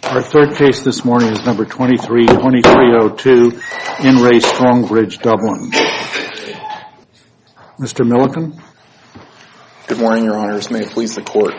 Our third case this morning is number 232302, In Re Strongbridge, Dublin. Mr. Milliken? Good morning, Your Honors. May it please the Court.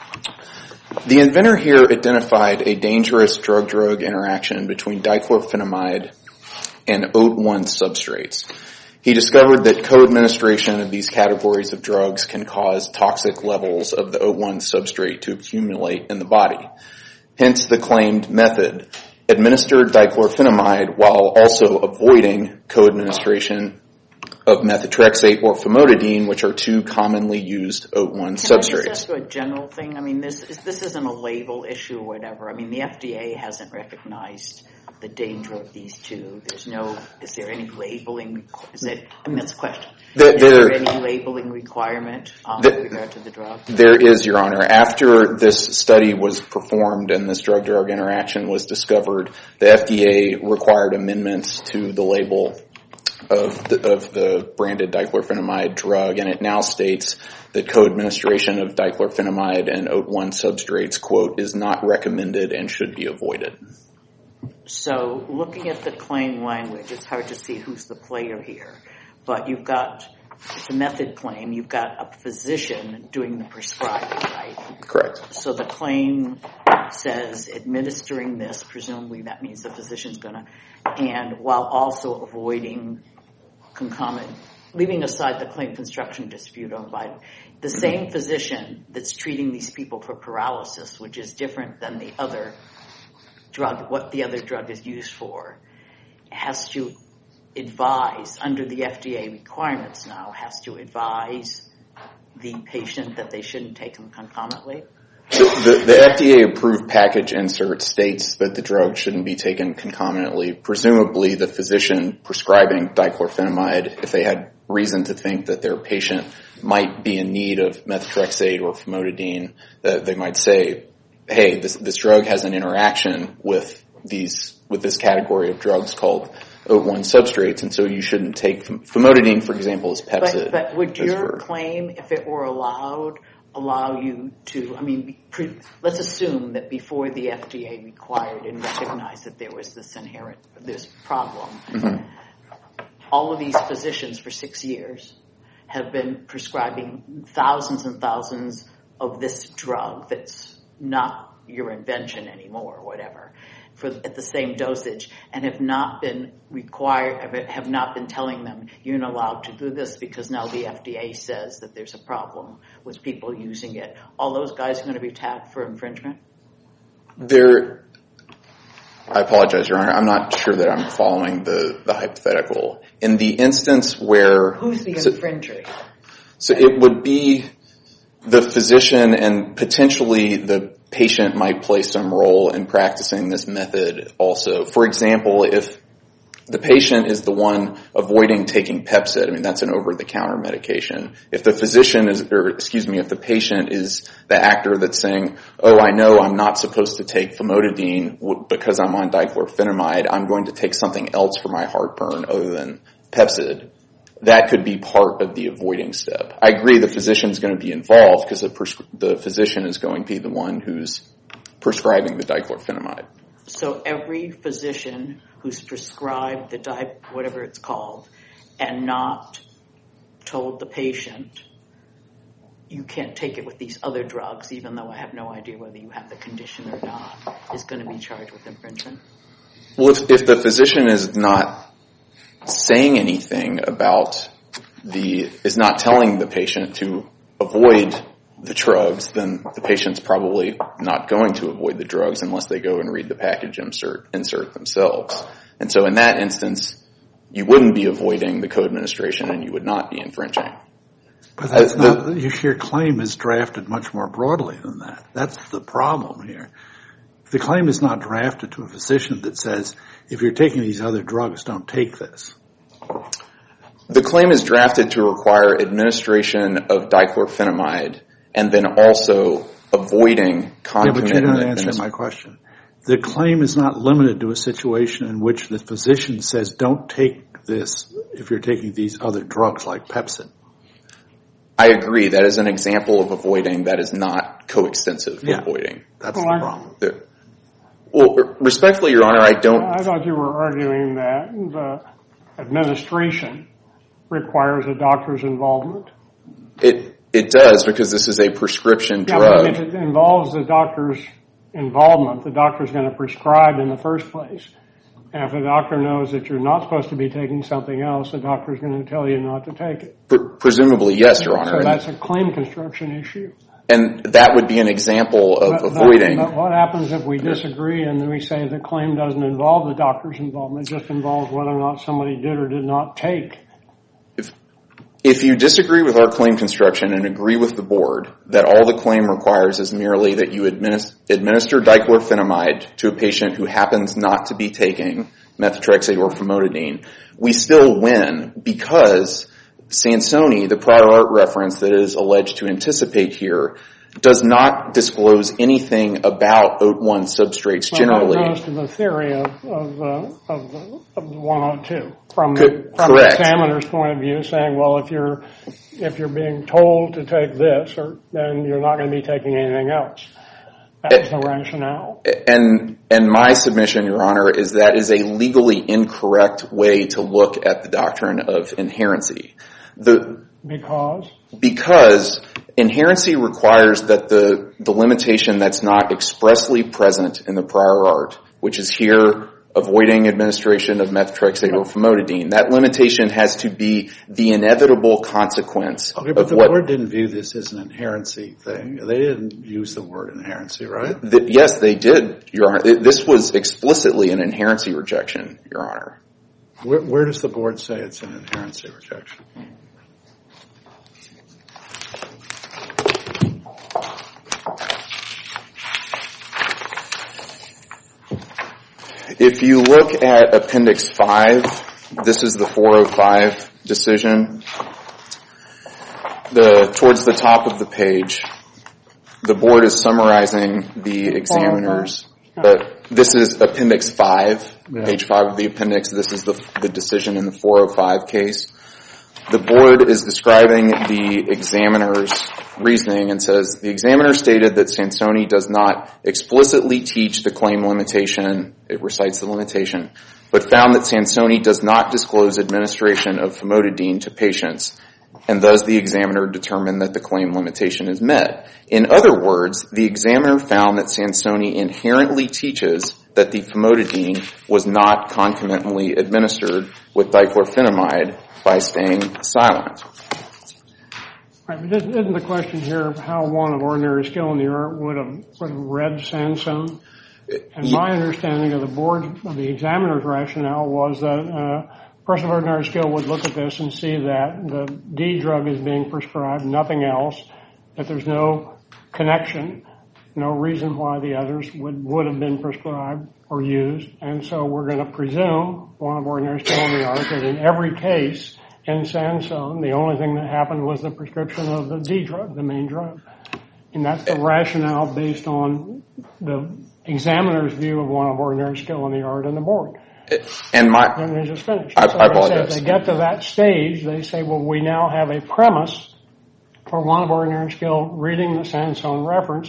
The inventor here identified a dangerous drug-drug interaction between dichlorphenamide and OAT1 substrates. He discovered that co-administration of these categories of drugs can cause toxic levels of the OAT1 substrate to accumulate in the body. Hence the claimed method, administered dichlorphenamide while also avoiding co-administration of methotrexate or famotidine, which are two commonly used OAT1 substrates. Can I just ask you a general thing? I mean, this isn't a label issue or whatever. I mean, the FDA hasn't recognized the danger of these two. Is there any labeling? That's a question. Is there any labeling requirement with regard to the drug? There is, Your Honor. After this study was performed and this drug-drug interaction was discovered, the FDA required amendments to the label of the branded dichlorphenamide drug, and it now states that co-administration of dichlorphenamide and OAT1 substrates, quote, is not recommended and should be avoided. So looking at the claim language, it's hard to see who's the player here. But it's a method claim. You've got a physician doing the prescribing, right? Correct. So the claim says administering this, presumably that means the physician's going to, and while also avoiding concomitant, leaving aside the claim construction dispute on Biden, the same physician that's treating these people for paralysis, which is different than the other drug, what the other drug is used for, has to advise, under the FDA requirements now, has to advise the patient that they shouldn't take them concomitantly? The FDA-approved package insert states that the drug shouldn't be taken concomitantly. Presumably, the physician prescribing dichlorphenamide, if they had reason to think that their patient might be in need of methotrexate or famotidine, they might say, hey, this drug has an interaction with this category of drugs called OAT1 substrates, and so you shouldn't take famotidine, for example, as Pepcid. But would your claim, if it were allowed, allow you to, let's assume that before the FDA required and recognized that there was this problem, all of these physicians for 6 years have been prescribing thousands and thousands of this drug that's not your invention anymore or whatever, at the same dosage, and have not been telling them you're not allowed to do this because now the FDA says that there's a problem with people using it. All those guys are going to be tagged for infringement? I apologize, Your Honor. I'm not sure that I'm following the hypothetical. In the instance where... Who's the infringer? So it would be the physician, and potentially the patient might play some role in practicing this method also. For example, if the patient is the one avoiding taking Pepcid, that's an over-the-counter medication. If the if the patient is the actor that's saying, oh, I know I'm not supposed to take famotidine because I'm on dichlorphenamide, I'm going to take something else for my heartburn other than Pepcid, that could be part of the avoiding step. I agree the physician's going to be involved because the physician is going to be the one who's prescribing the dichlorphenamide. So every physician who's prescribed whatever it's called, and not told the patient, you can't take it with these other drugs, even though I have no idea whether you have the condition or not, is going to be charged with infringement? Well, if the physician is not saying anything is not telling the patient to avoid the drugs, then the patient's probably not going to avoid the drugs unless they go and read the package insert themselves. And so in that instance, you wouldn't be avoiding the co-administration and you would not be infringing. But that's not, your claim is drafted much more broadly than that. That's the problem here. The claim is not drafted to a physician that says, if you're taking these other drugs, don't take this. The claim is drafted to require administration of dichlorphenamide and then also avoiding concomitant... Yeah, but you're not answering my question. The claim is not limited to a situation in which the physician says, don't take this if you're taking these other drugs like Pepcid. I agree. That is an example of avoiding that is not coextensive avoiding. That's the problem. Well, respectfully, Your Honor, I don't... I thought you were arguing that the administration requires a doctor's involvement. It does, because this is a prescription drug. But if it involves the doctor's involvement, the doctor's going to prescribe in the first place. And if the doctor knows that you're not supposed to be taking something else, the doctor's going to tell you not to take it. Presumably, yes, Your Honor. So that's a claim construction issue. And that would be an example of avoiding... But what happens if we disagree and we say the claim doesn't involve the doctor's involvement, it just involves whether or not somebody did or did not take? If you disagree with our claim construction and agree with the board that all the claim requires is merely that you administer dichlorphenamide to a patient who happens not to be taking methotrexate or famotidine, we still win because Sansoni, the prior art reference that is alleged to anticipate here, does not disclose anything about OAT1 substrates generally. That goes to the theory of the 102 from Correct. the examiner's point of view, saying, well, if you're being told to take this, then you're not going to be taking anything else. That's the rationale. And my submission, Your Honor, is that is a legally incorrect way to look at the doctrine of inherency. Because inherency requires that the limitation that's not expressly present in the prior art, which is here avoiding administration of methotrexate or famotidine, that limitation has to be the inevitable consequence of what... But the board didn't view this as an inherency thing. They didn't use the word inherency, right? Yes, they did, Your Honor. This was explicitly an inherency rejection, Your Honor. Where does the board say it's an inherency rejection? If you look at Appendix 5, this is the 405 decision. Towards the top of the page, the board is summarizing the examiners. This is Appendix 5, page 5 of the appendix. This is the decision in the 405 case. The board is describing the examiner's reasoning and says, the examiner stated that Sansoni does not explicitly teach the claim limitation, it recites the limitation, but found that Sansoni does not disclose administration of famotidine to patients, and thus the examiner determined that the claim limitation is met. In other words, the examiner found that Sansoni inherently teaches that the famotidine was not concomitantly administered with dichlorphenamide by staying silent. Right, but isn't the question here how one of ordinary skill in the art would have read Sansone? And my understanding of the examiner's rationale was that a person of ordinary skill would look at this and see that the D drug is being prescribed, nothing else, that there's no connection, no reason why the others would have been prescribed or used. And so we're going to presume, one of ordinary skill in the art, that in every case in Sansone, the only thing that happened was the prescription of the D drug, the main drug. And that's the rationale based on the examiner's view of one of ordinary skill in the art and the board. And they just finished. I apologize. If they get to that stage, they say, well, we now have a premise for one of ordinary skill reading the Sansone reference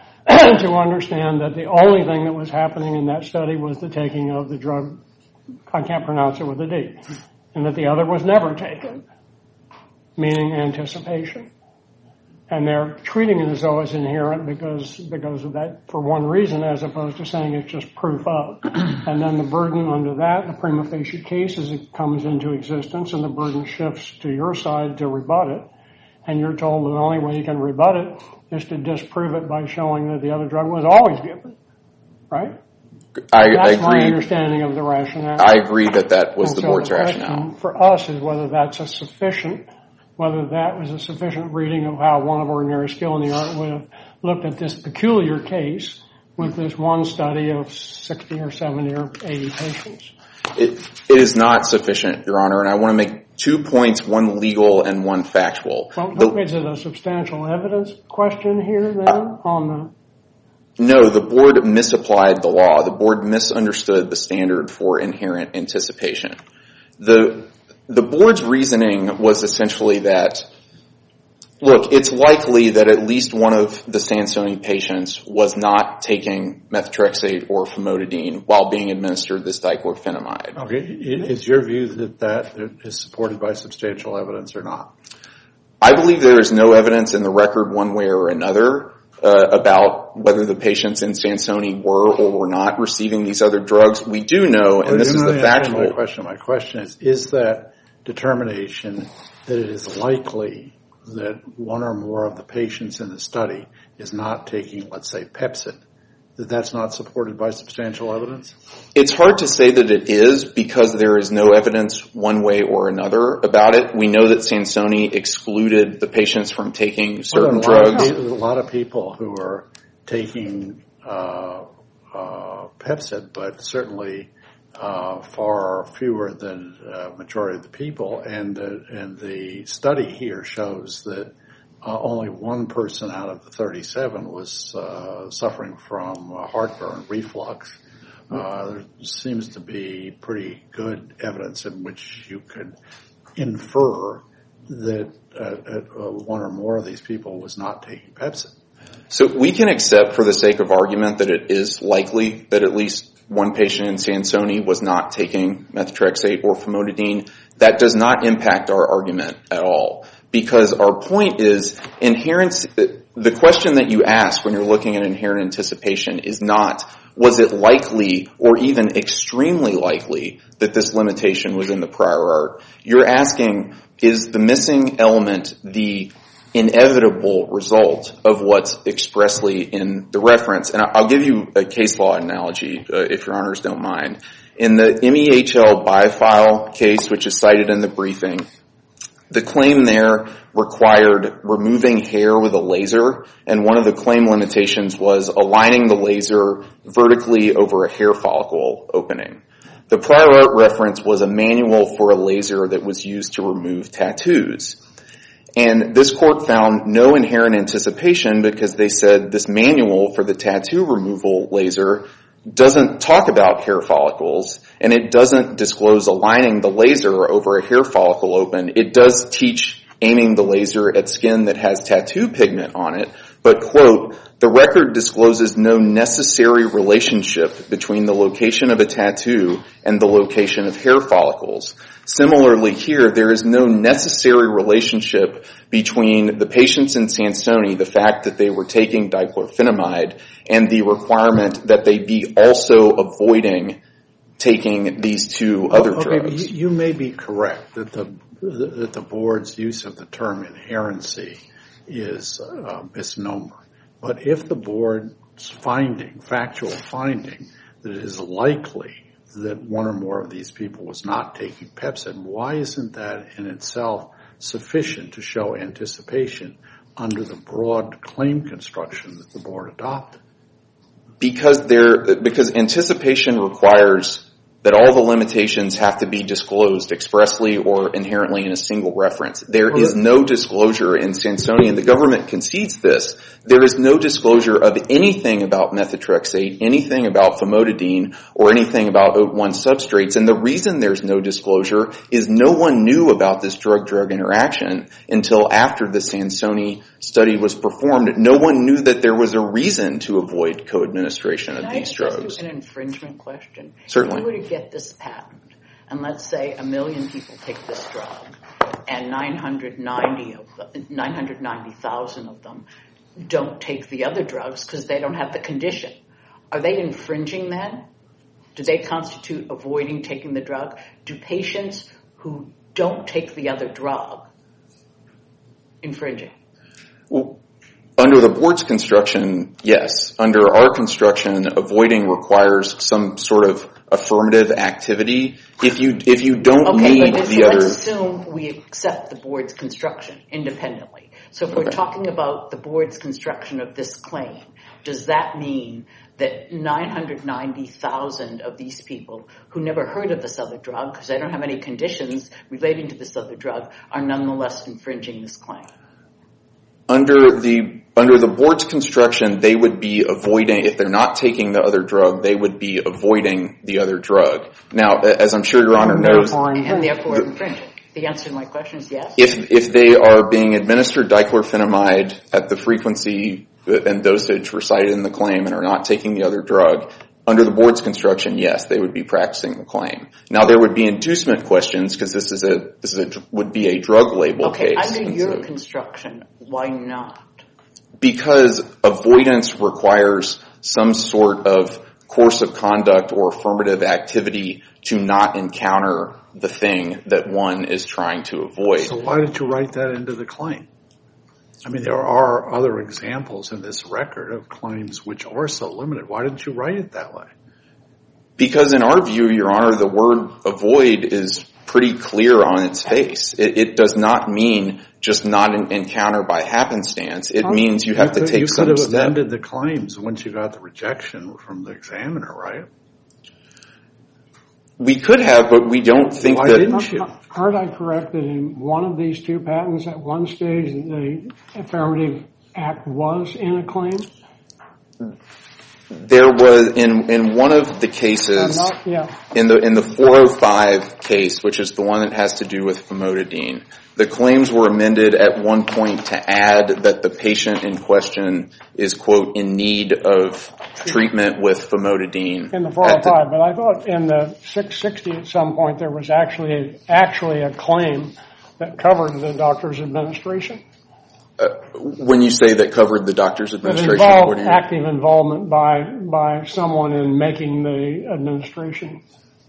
to understand that the only thing that was happening in that study was the taking of the drug, I can't pronounce it with a D, and that the other was never taken, meaning anticipation. And they're treating it as though it's inherent because of that, for one reason, as opposed to saying it's just proof of. And then the burden under that, the prima facie case, as it comes into existence, and the burden shifts to your side to rebut it. And you're told the only way you can rebut it is to disprove it by showing that the other drug was always given. Right? That's agree. my understanding of the rationale. I agree that was the board's rationale. The question for us is whether that was a sufficient reading of how one of ordinary skill in the art would have looked at this peculiar case with this one study of 60 or 70 or 80 patients. It is not sufficient, Your Honor, and I want to make 2 points, one legal and one factual. Well, is it a substantial evidence question here then No, the board misapplied the law. The board misunderstood the standard for inherent anticipation. The board's reasoning was essentially that Look, it's likely that at least one of the Sansoni patients was not taking methotrexate or famotidine while being administered this dichlorphenamide. Okay, is your view that is supported by substantial evidence or not? I believe there is no evidence in the record one way or another about whether the patients in Sansoni were or were not receiving these other drugs. We do know, and this is the factual... My question is that determination that it is likely that one or more of the patients in the study is not taking, let's say, Pepsid, that's not supported by substantial evidence? It's hard to say that it is because there is no evidence one way or another about it. We know that Sansoni excluded the patients from taking certain drugs. A lot of people who are taking Pepsid, but certainly far fewer than majority of the people. And the study here shows that only one person out of the 37 was suffering from heartburn, reflux. There seems to be pretty good evidence in which you could infer that one or more of these people was not taking Pepsid. So we can accept for the sake of argument that it is likely that at least one patient in Sansoni was not taking methotrexate or famotidine. That does not impact our argument at all. Because our point is, the question that you ask when you're looking at inherent anticipation is not, was it likely or even extremely likely that this limitation was in the prior art? You're asking, is the missing element the inevitable result of what's expressly in the reference? And I'll give you a case law analogy, if your honors don't mind. In the MEHL BioFile case, which is cited in the briefing, the claim there required removing hair with a laser, and one of the claim limitations was aligning the laser vertically over a hair follicle opening. The prior art reference was a manual for a laser that was used to remove tattoos. And this court found no inherent anticipation because they said this manual for the tattoo removal laser doesn't talk about hair follicles, and it doesn't disclose aligning the laser over a hair follicle open. It does teach aiming the laser at skin that has tattoo pigment on it, but, quote, the record discloses no necessary relationship between the location of a tattoo and the location of hair follicles. Similarly here, there is no necessary relationship between the patients in Sansoni, the fact that they were taking dichlorphenamide, and the requirement that they be also avoiding taking these two other drugs. You may be correct that the board's use of the term inherency is a misnomer. But if the board's factual finding, that it is likely that one or more of these people was not taking Pepsid, why isn't that in itself sufficient to show anticipation under the broad claim construction that the board adopted? Because anticipation requires that all the limitations have to be disclosed expressly or inherently in a single reference. There is no disclosure in Sansoni, and the government concedes this. There is no disclosure of anything about methotrexate, anything about famotidine, or anything about OAT1 substrates. And the reason there's no disclosure is no one knew about this drug-drug interaction until after the Sansoni study was performed. No one knew that there was a reason to avoid co-administration of these drugs. Can I ask you an infringement question? Certainly. If you were to get this patent, and let's say 1 million people take this drug, and 990,000 of them don't take the other drugs because they don't have the condition, are they infringing then? Do they constitute avoiding taking the drug? Do patients who don't take the other drug infringing? Well, under the board's construction, yes. Under our construction, avoiding requires some sort of affirmative activity. If you don't need the other... Let's assume we accept the board's construction independently. So if we're talking about the board's construction of this claim, does that mean that 990,000 of these people who never heard of this other drug, because they don't have any conditions relating to this other drug, are nonetheless infringing this claim? Under the board's construction, they would be avoiding, if they're not taking the other drug, they would be avoiding the other drug. Now, as I'm sure Your Honor knows... And therefore infringing. The answer to my question is yes? If they are being administered dichlorphenamide at the frequency and dosage recited in the claim and are not taking the other drug, under the board's construction, yes, they would be practicing the claim. Now, there would be inducement questions because this would be a drug label case. Okay, under your construction, why not? Because avoidance requires some sort of course of conduct or affirmative activity to not encounter the thing that one is trying to avoid. So why did you write that into the claim? I mean, there are other examples in this record of claims which are so limited. Why didn't you write it that way? Because in our view, Your Honor, the word avoid is pretty clear on its face. It does not mean just not an encounter by happenstance. It means you have to take some step. You could have amended the claims once you got the rejection from the examiner, right? We could have, but we don't think Why didn't you? Aren't I correct that in one of these two patents, at one stage, the affirmative act was in a claim? There was in one of the cases, in the 405 case, which is the one that has to do with famotidine, the claims were amended at one point to add that the patient in question is, quote, in need of treatment with famotidine. In the 405, but I thought in the 660 at some point there was actually a claim that covered the doctor's administration. When you say that covered the doctor's administration, that involved active involvement by someone in making the administration.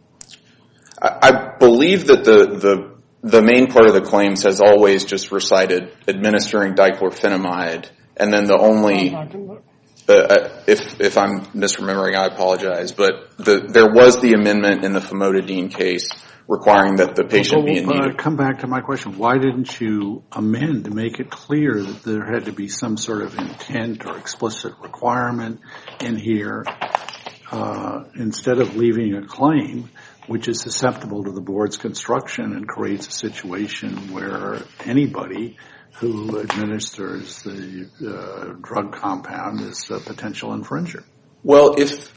I believe that the main part of the claims has always just recited administering dichlorphenamide, and then the only, if I'm misremembering, I apologize, but there was the amendment in the famotidine case requiring that the patient be in need. But I come back to my question. Why didn't you amend to make it clear that there had to be some sort of intent or explicit requirement in here instead of leaving a claim which is susceptible to the board's construction and creates a situation where anybody who administers the drug compound is a potential infringer? Well,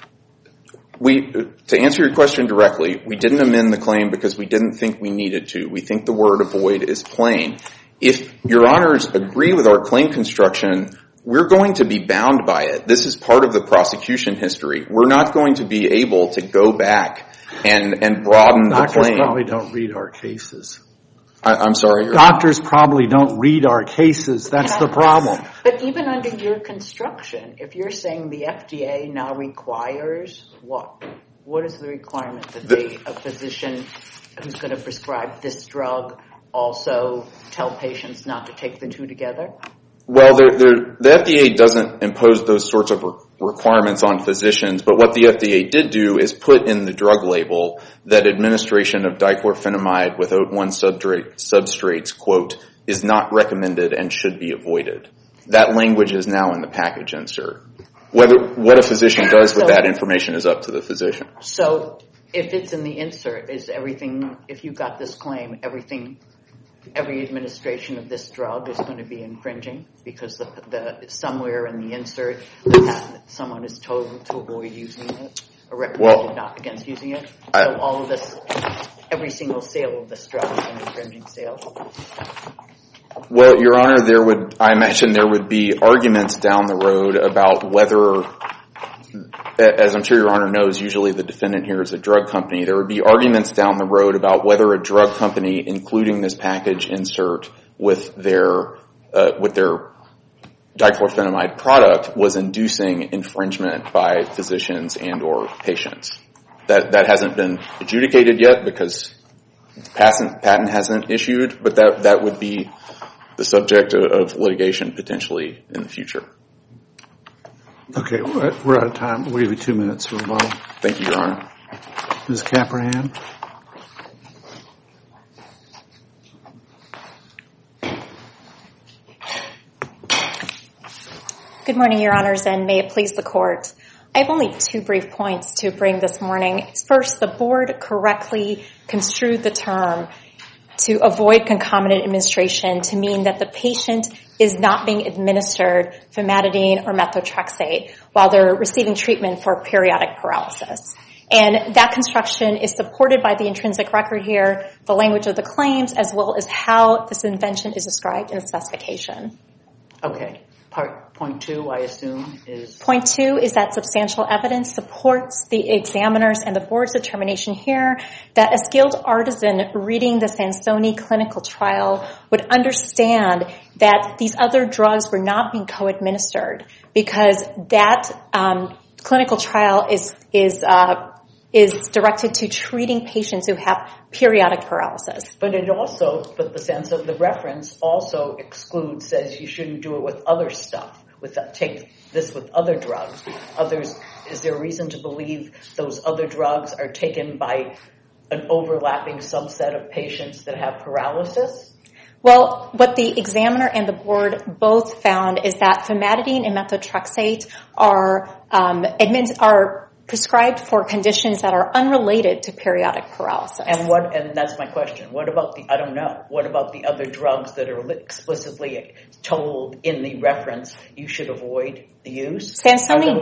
to answer your question directly, we didn't amend the claim because we didn't think we needed to. We think the word avoid is plain. If Your Honors agree with our claim construction, we're going to be bound by it. This is part of the prosecution history. We're not going to be able to go back and broaden the claim. Doctors probably don't read our cases. I'm sorry? Doctors probably don't read our cases. That's the problem. But even under your construction, if you're saying the FDA now requires what? What is the requirement that a physician who's going to prescribe this drug also tell patients not to take the two together? Well, the FDA doesn't impose those sorts of requirements on physicians, but what the FDA did do is put in the drug label that administration of dichlorphenamide with OAT1 substrates, quote, is not recommended and should be avoided. That language is now in the package insert. What a physician does with that information is up to the physician. So if it's in the insert, is everything, if you got this claim, every administration of this drug is going to be infringing because somewhere in the insert someone is told to avoid using it or recommended not against using it. So all of this, every single sale of this drug is an infringing sale. Well, Your Honor, I imagine there would be arguments down the road about whether, as I'm sure Your Honor knows, usually the defendant here is a drug company. There would be arguments down the road about whether a drug company, including this package insert with their dichlorphenamide product, was inducing infringement by physicians and or patients. That hasn't been adjudicated yet because the patent hasn't issued, but that would be the subject of litigation potentially in the future. Okay, we're out of time. We'll give you 2 minutes for rebuttal. Thank you, Your Honor. Ms. Caprahan. Good morning, Your Honors, and may it please the Court. I have only 2 brief points to bring this morning. First, the Board correctly construed the term to avoid concomitant administration to mean that the patient is not being administered famotidine or methotrexate while they're receiving treatment for periodic paralysis. And that construction is supported by the intrinsic record here, the language of the claims, as well as how this invention is described in the specification. Okay. Point 2, I assume, is... Point 2 is that substantial evidence supports the examiner's and the board's determination here that a skilled artisan reading the Sansoni clinical trial would understand that these other drugs were not being co-administered because that clinical trial is directed to treating patients who have periodic paralysis. But the sense of the reference also says you shouldn't do it with other stuff. Take this with other drugs. Is there a reason to believe those other drugs are taken by an overlapping subset of patients that have paralysis? Well, what the examiner and the board both found is that famotidine and methotrexate are prescribed for conditions that are unrelated to periodic paralysis. And that's my question. What about the other drugs that are explicitly told in the reference you should avoid the use? Sansoni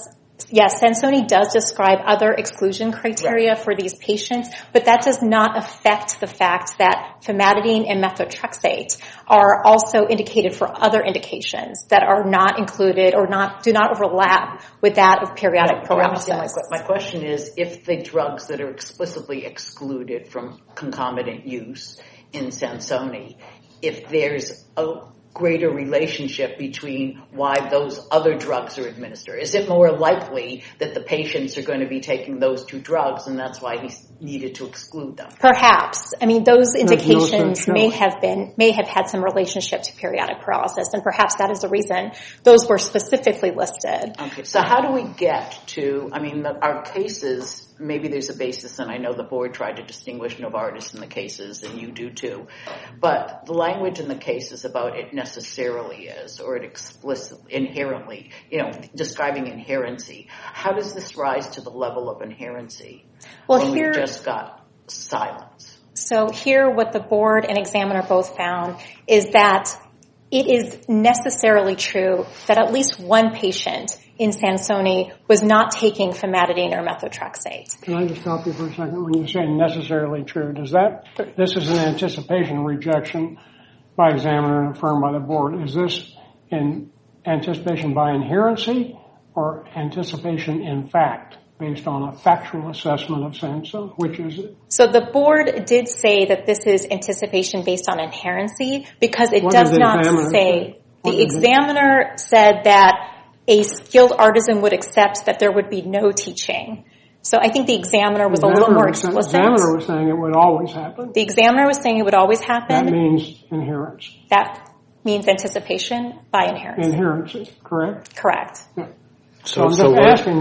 does describe other exclusion criteria for these patients, but that does not affect the fact that famotidine and methotrexate are also indicated for other indications that are not included or do not overlap with that of periodic paralysis. My question is, if the drugs that are explicitly excluded from concomitant use in Sansoni, if there's a greater relationship between why those other drugs are administered? Is it more likely that the patients are going to be taking those two drugs and that's why he needed to exclude them? Perhaps. I mean, those indications may have had some relationship to periodic paralysis, and perhaps that is the reason those were specifically listed. Okay, so how do we get to, our cases, maybe there's a basis, and I know the board tried to distinguish Novartis in the cases, and you do too, but the language in the cases about it necessarily is, or it explicitly, inherently, describing inherency. How does this rise to the level of inherency when we just got silence? So here what the board and examiner both found is that it is necessarily true that at least one patient in Sansoni was not taking famotidine or methotrexate. Can I just stop you for a second? When you say necessarily true, this is an anticipation rejection by examiner and affirmed by the board. Is this in anticipation by inherency or anticipation in fact, based on a factual assessment of Sansoni? Which is it? So the board did say that this is anticipation based on inherency because it does not say. The examiner said that a skilled artisan would accept that there would be no teaching. So I think the examiner was a little more explicit. The examiner was saying it would always happen. The examiner was saying it would always happen. That means inherence. That means anticipation by inherency. Inherency, correct? Correct. Yeah. So I'm just asking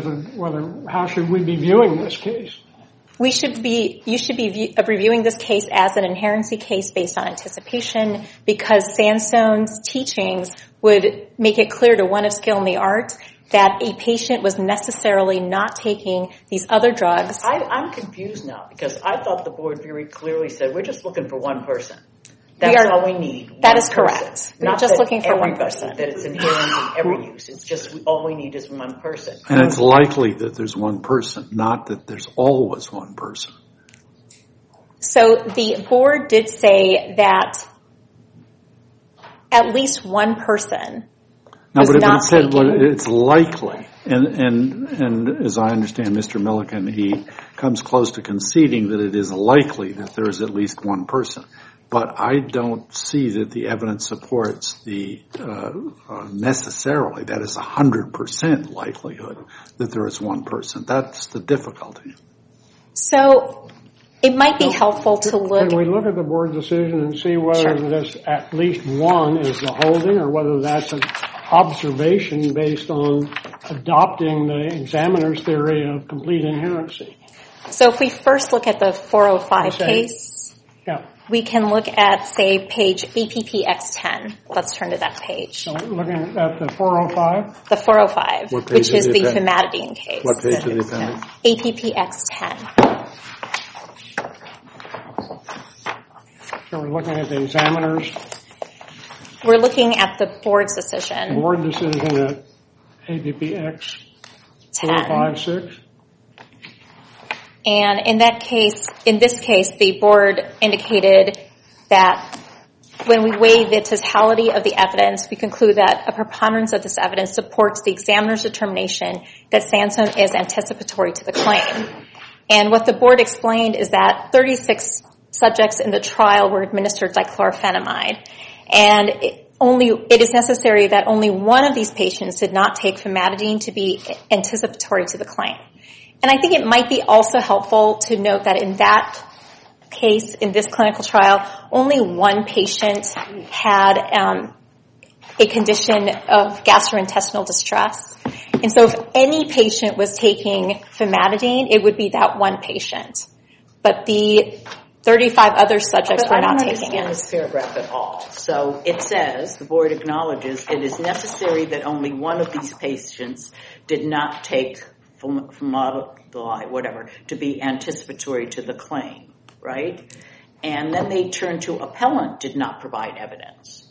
how should we be viewing this case? You should be reviewing this case as an inherency case based on anticipation because Sansone's teachings would make it clear to one of skill in the art that a patient was necessarily not taking these other drugs. I'm confused now because I thought the board very clearly said we're just looking for one person. That's all we need. That is correct. We're just looking for one person. That it's inherent in every use. It's just all we need is one person. And it's likely that there's one person, not that there's always one person. So the board did say that at least one person was not taking. No, but it's likely. And as I understand Mr. Milliken, he comes close to conceding that it is likely that there is at least one person. But I don't see that the evidence supports the necessarily, that is 100% likelihood that there is one person. That's the difficulty. So it might be helpful to look. Can we look at the board decision and see whether this at least one is the holding or whether that's an observation based on adopting the examiner's theory of complete inherency? So if we first look at the 405 case, we can look at, say, page APPX10. Let's turn to that page. So looking at the 405? The 405, which is the famotidine case. What page of the appendix? APPX10. So we're looking at the examiner's? We're looking at the board's decision. Board decision at APPX 456? And in this case, the board indicated that when we weigh the totality of the evidence, we conclude that a preponderance of this evidence supports the examiner's determination that Sansone is anticipatory to the claim. And what the board explained is that 36 subjects in the trial were administered dichlorphenamide, and it is necessary that only one of these patients did not take famotidine to be anticipatory to the claim. And I think it might be also helpful to note that in that case, in this clinical trial, only one patient had a condition of gastrointestinal distress. And so if any patient was taking famotidine, it would be that one patient. But the 35 other subjects were not taking it. I don't understand this paragraph at all. So it says, the board acknowledges, it is necessary that only one of these patients did not take famotidine, whatever, to be anticipatory to the claim, right? And then they turn to appellant did not provide evidence.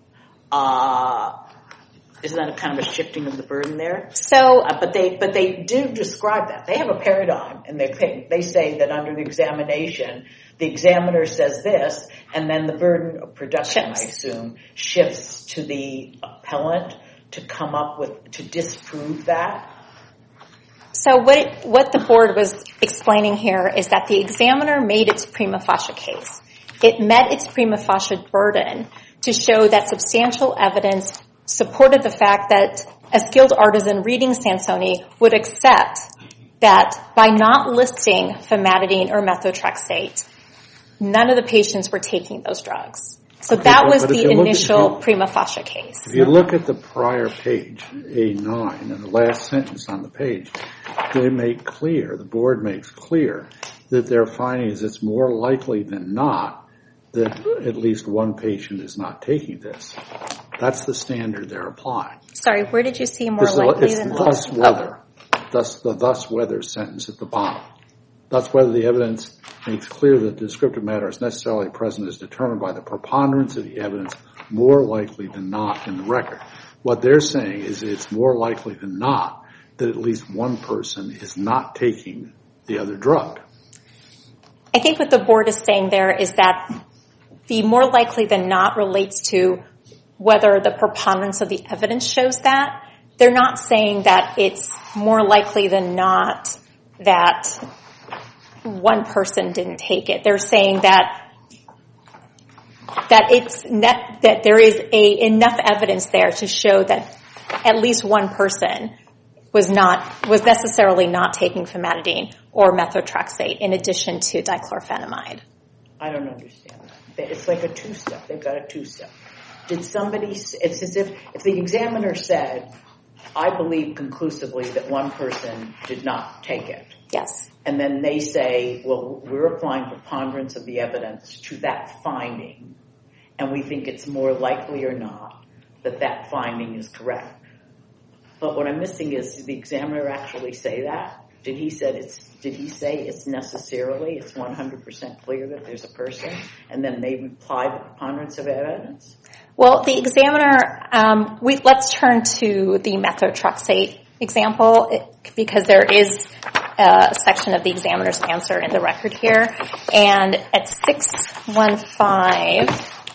Isn't that a kind of a shifting of the burden there? So, but they do describe that. They have a paradigm, and they say that under the examination, the examiner says this, and then the burden of production, I assume, shifts to the appellant to come up with, to disprove that. So what the board was explaining here is that the examiner made its prima facie case. It met its prima facie burden to show that substantial evidence supported the fact that a skilled artisan reading Sansone would accept that by not listing famotidine or methotrexate, none of the patients were taking those drugs. So that was the initial prima facie case. If you look at the prior page, A9, and the last sentence on the page, they make clear, the board makes clear, that their finding is it's more likely than not that at least one patient is not taking this. That's the standard they're applying. Sorry, where did you see more likely than not? Thus whether. The thus whether sentence at the bottom. Thus whether the evidence makes clear that the descriptive matter is necessarily present is determined by the preponderance of the evidence more likely than not in the record. What they're saying is it's more likely than not that at least one person is not taking the other drug. I think what the board is saying there is that the more likely than not relates to whether the preponderance of the evidence shows that. They're not saying that it's more likely than not that one person didn't take it. They're saying that there is enough evidence there to show that at least one person was necessarily not taking famotidine or methotrexate in addition to dichlorphenamide. I don't understand that. It's like a two-step. They've got a two-step. Did somebody, it's as if the examiner said, I believe conclusively that one person did not take it. Yes. And then they say, well, we're applying preponderance of the evidence to that finding, and we think it's more likely or not that that finding is correct. But what I'm missing is, did the examiner actually say that? Did he say it's necessarily, it's 100% clear that there's a person, and then they reply the preponderance of evidence? Well, the examiner, let's turn to the methotrexate example, because there is a section of the examiner's answer in the record here. And at 615,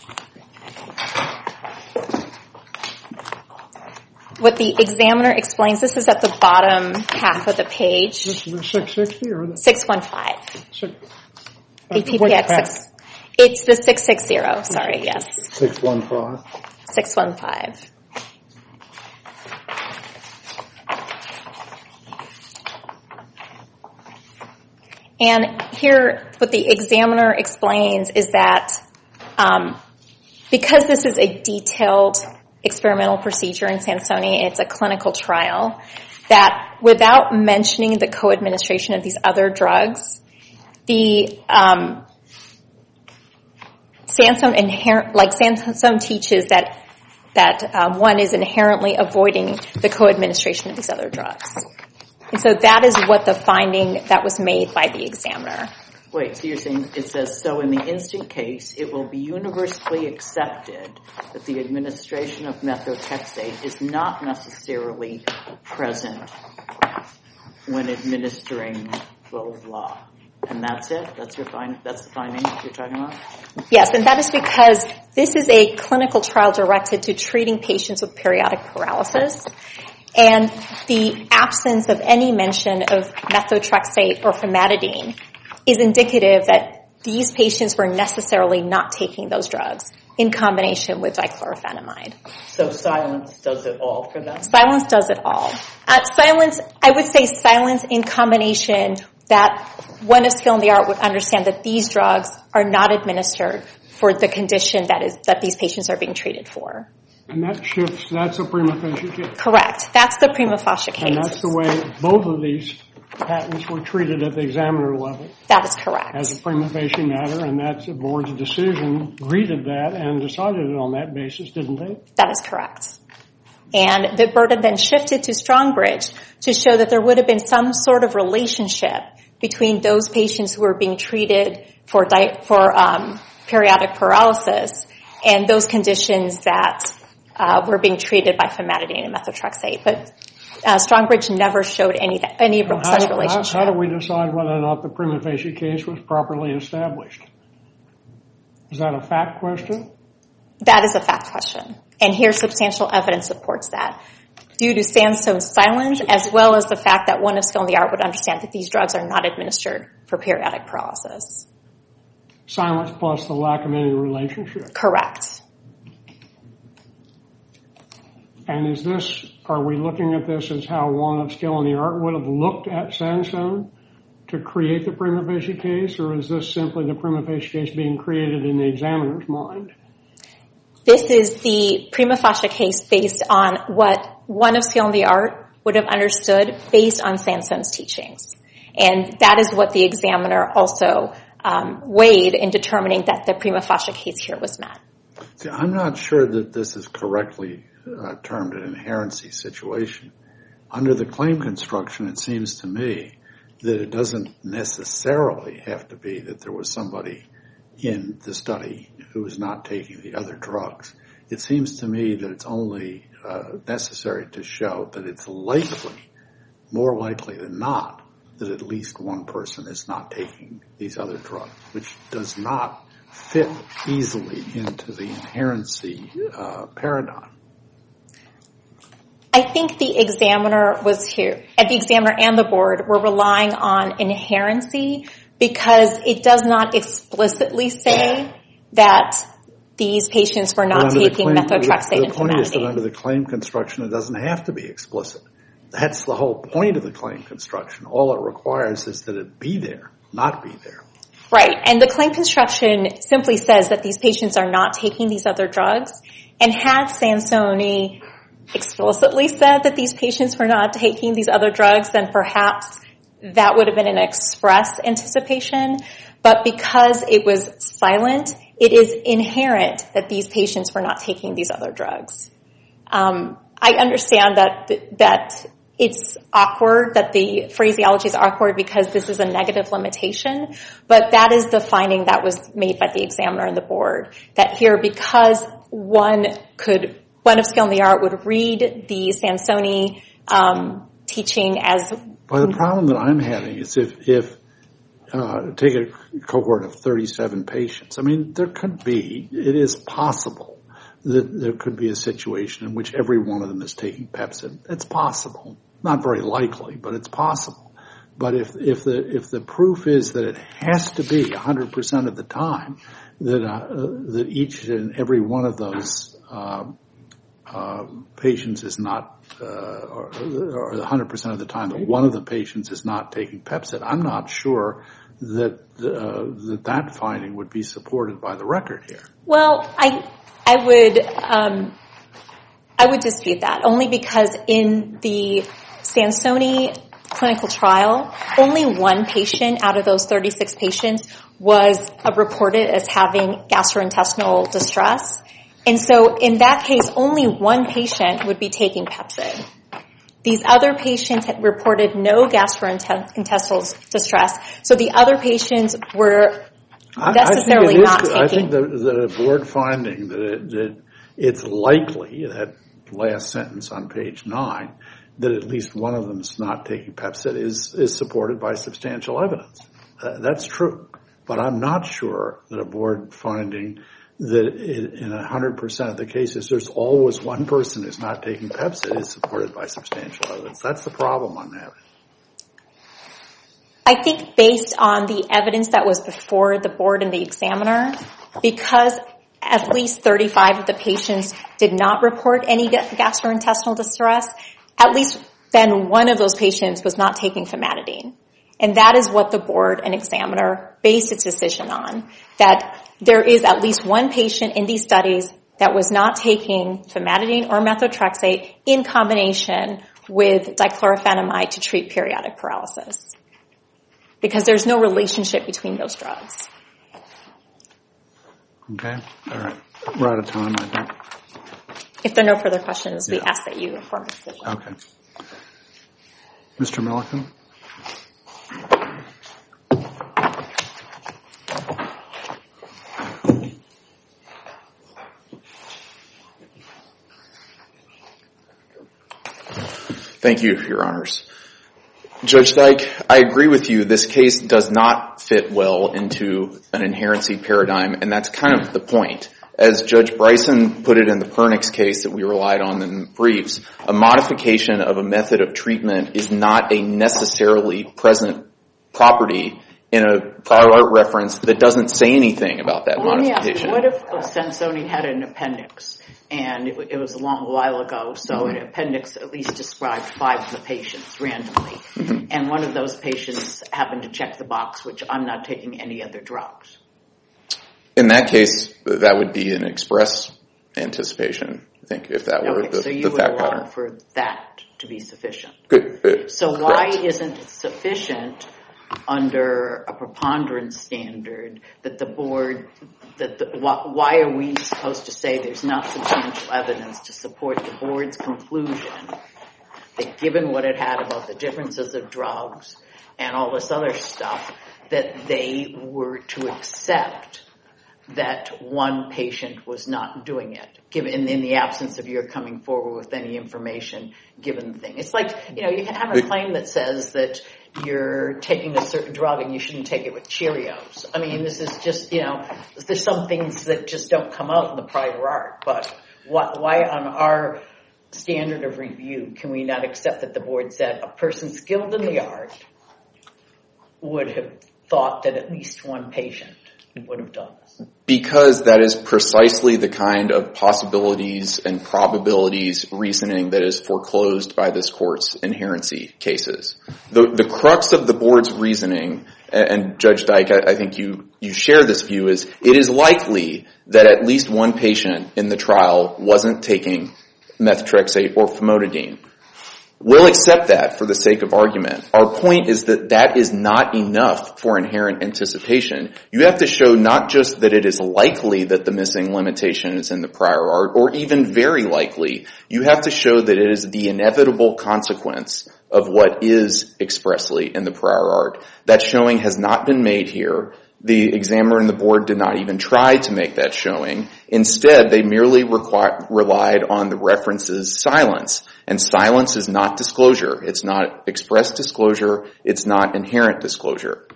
what the examiner explains, this is at the bottom half of the page. This is the 660 or the 615. APPX 6. It's the 660, sorry, yes. 615? 615. And here, what the examiner explains is that because this is a detailed experimental procedure in Sansone, it's a clinical trial, that without mentioning the co-administration of these other drugs, the Sansone teaches that one is inherently avoiding the co-administration of these other drugs. And so that is what the finding that was made by the examiner. Wait, so you're saying it says, so in the instant case, it will be universally accepted that the administration of methotrexate is not necessarily present when administering flow of law. And that's it? That's the finding you're talking about? Yes, and that is because this is a clinical trial directed to treating patients with periodic paralysis. And the absence of any mention of methotrexate or famotidine is indicative that these patients were necessarily not taking those drugs in combination with dichlorofenamide. So silence does it all for them? Silence does it all. I would say silence in combination that one of skill in the art would understand that these drugs are not administered for the condition that these patients are being treated for. And that's a prima facie case. Correct. That's the prima facie case. And that's the way both of these patents were treated at the examiner level. That is correct. As a prima facie matter, and that's the board's decision, greeted that and decided it on that basis, didn't they? That is correct. And the burden then shifted to Strongbridge to show that there would have been some sort of relationship between those patients who were being treated for periodic paralysis and those conditions that were being treated by famotidine and methotrexate. But Strongbridge never showed any such relationship. How do we decide whether or not the prima facie case was properly established? Is that a fact question? That is a fact question. And here substantial evidence supports that. Due to Sandstone's silence, as well as the fact that one of skill in the art would understand that these drugs are not administered for periodic paralysis. Silence plus the lack of any relationship. Correct. And are we looking at this as how one of skill in the art would have looked at Sandstone to create the prima facie case, or is this simply the prima facie case being created in the examiner's mind? This is the prima facie case based on what one of skill in the art would have understood based on Sandstone's teachings. And that is what the examiner also weighed in determining that the prima facie case here was met. See, I'm not sure that this is correctly termed an inherency situation. Under the claim construction, it seems to me that it doesn't necessarily have to be that there was somebody in the study who is not taking the other drugs. It seems to me that it's only necessary to show that it's more likely than not, that at least one person is not taking these other drugs, which does not fit easily into the inherency paradigm. I think the examiner was here, and the examiner and the board were relying on inherency because it does not explicitly say that these patients were not taking methotrexate and famotidine. The point is that famotidine. under the claim construction, it doesn't have to be explicit. That's the whole point of the claim construction. All it requires is that it be there, not be there. Right, and the claim construction simply says that these patients are not taking these other drugs, and had Sansoni explicitly said that these patients were not taking these other drugs, then perhaps that would have been an express anticipation. But because it was silent, it is inherent that these patients were not taking these other drugs. I understand that it's awkward, that the phraseology is awkward because this is a negative limitation, but that is the finding that was made by the examiner and the board, that here because one of skill in the art would read the Sansoni teaching as... Well, the problem that I'm having is if take a cohort of 37 patients, I mean, it is possible that there could be a situation in which every one of them is taking Pepcid. It's possible. Not very likely, but it's possible. But if the proof is that it has to be 100% of the time that each and every one of those patients is not, or 100% of the time that one of the patients is not taking Pepcid, I'm not sure that that finding would be supported by the record here. Well, I would dispute that, only because in the Sansoni clinical trial, only one patient out of those 36 patients was reported as having gastrointestinal distress. And so in that case, only one patient would be taking Pepcid. These other patients had reported no gastrointestinal distress, so the other patients were necessarily not taking. I think the board finding that it's likely, that last sentence on page 9, that at least one of them is not taking Pepcid is supported by substantial evidence. That's true. But I'm not sure that a board finding that in 100% of the cases there's always one person who's not taking Pepcid is supported by substantial evidence. That's the problem I'm having. I think based on the evidence that was before the board and the examiner, because at least 35 of the patients did not report any gastrointestinal distress, at least then one of those patients was not taking famotidine. And that is what the board and examiner based its decision on, that there is at least one patient in these studies that was not taking famotidine or methotrexate in combination with dichlorophenamide to treat periodic paralysis, because there's no relationship between those drugs. Okay. All right. We're out of time, I think. If there are no further questions, we ask that you affirm the decision. Okay. Mr. Milliken? Thank you, Your Honors. Judge Dyke, I agree with you. This case does not fit well into an inherency paradigm, and that's kind of the point. As Judge Bryson put it in the Pernix case that we relied on in the briefs, a modification of a method of treatment is not a necessarily present property in a prior art reference that doesn't say anything about that modification. What if Sansoni had an appendix, and it was a long while ago, so an appendix at least described 5 of the patients randomly, and one of those patients happened to check the box, which I'm not taking any other drugs? In that case, that would be an express anticipation, I think, if that were the fact pattern. So you would allow for that to be sufficient. Good. So why isn't it sufficient under a preponderance standard that the board, why are we supposed to say there's not substantial evidence to support the board's conclusion that given what it had about the differences of drugs and all this other stuff, that they were to accept that one patient was not doing it, given in the absence of your coming forward with any information given the thing? It's like, you have a claim that says that you're taking a certain drug and you shouldn't take it with Cheerios. I mean, this is just, there's some things that just don't come out in the prior art, but why on our standard of review can we not accept that the board said a person skilled in the art would have thought that at least one patient would have done this? Because that is precisely the kind of possibilities and probabilities reasoning that is foreclosed by this court's inherency cases. The crux of the board's reasoning, and Judge Dyke, I think you share this view, is it is likely that at least one patient in the trial wasn't taking methotrexate or famotidine. We'll accept that for the sake of argument. Our point is that that is not enough for inherent anticipation. You have to show not just that it is likely that the missing limitation is in the prior art, or even very likely. You have to show that it is the inevitable consequence of what is expressly in the prior art. That showing has not been made here. The examiner and the board did not even try to make that showing. Instead, they merely relied on the reference's silence. And silence is not disclosure. It's not express disclosure. It's not inherent disclosure.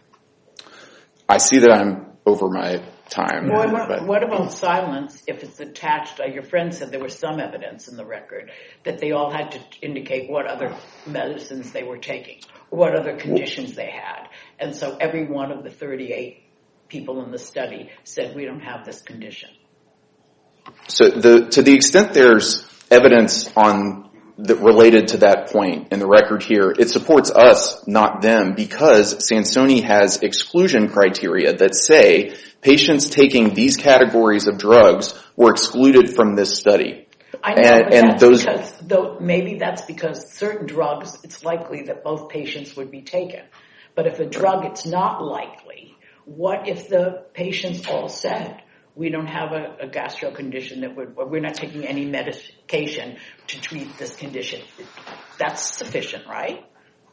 I see that I'm over my time. What about silence if it's attached? Your friend said there was some evidence in the record that they all had to indicate what other medicines they were taking, what other conditions they had. And so every one of the 38 people in the study said, we don't have this condition. So to the extent there's evidence related to that point in the record here, it supports us, not them, because Sansoni has exclusion criteria that say patients taking these categories of drugs were excluded from this study. I know, maybe that's because certain drugs, it's likely that both patients would be taken. But if a drug, it's not likely, what if the patients all said, we don't have a gastro condition we're not taking any medication to treat this condition? That's sufficient, right?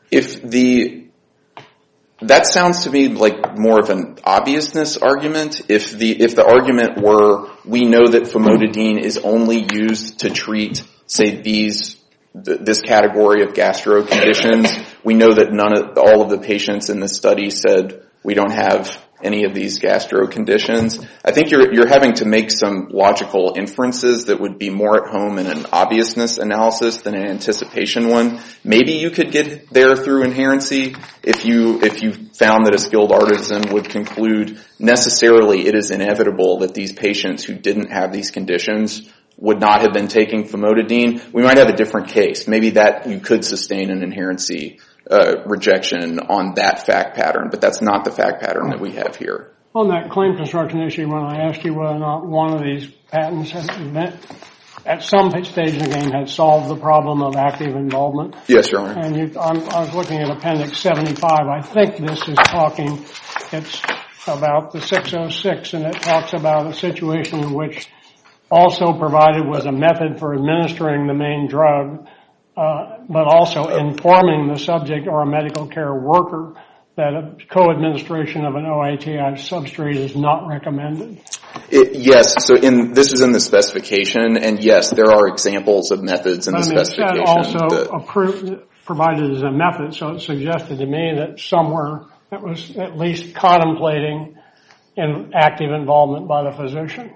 That sounds to me like more of an obviousness argument. If the argument were, we know that famotidine is only used to treat, say, these this category of gastro conditions. We know that all of the patients in this study said we don't have any of these gastro conditions. I think you're having to make some logical inferences that would be more at home in an obviousness analysis than an anticipation one. Maybe you could get there through inherency if you found that a skilled artisan would conclude necessarily it is inevitable that these patients who didn't have these conditions would not have been taking famotidine. We might have a different case. Maybe that you could sustain an inherency rejection on that fact pattern, but that's not the fact pattern that we have here. On that claim construction issue, when I asked you whether or not one of these patents at some stage in the game had solved the problem of active involvement. Yes, Your Honor. And I was looking at Appendix 75. I think this is it's about the 606, and it talks about a situation in which also provided was a method for administering the main drug, but also informing the subject or a medical care worker that a co-administration of an OATI substrate is not recommended. Yes, so this is in the specification, and yes, there are examples of methods in the specification. It said also provided as a method, so it suggested to me that somewhere that was at least contemplating active involvement by the physician.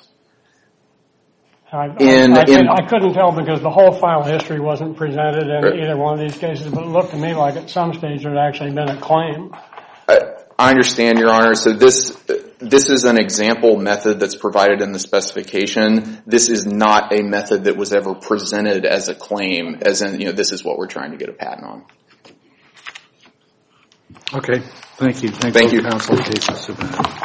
I couldn't tell because the whole file history wasn't presented in either one of these cases, but it looked to me like at some stage there had actually been a claim. I understand, Your Honor. So this is an example method that's provided in the specification. This is not a method that was ever presented as a claim, as in, this is what we're trying to get a patent on. Okay. Thank you. Thank you. Counsel. The case is submitted.